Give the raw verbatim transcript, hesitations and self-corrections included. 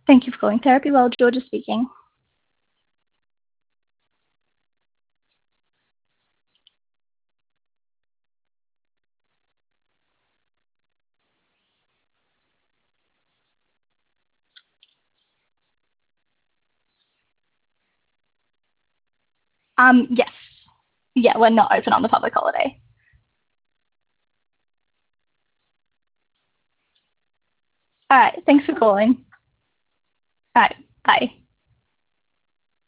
Thank you for calling Therapy World. Georgia speaking. Um, yes. Yeah, we're not open on the public holiday. All right. Thanks for calling. All right. Bye.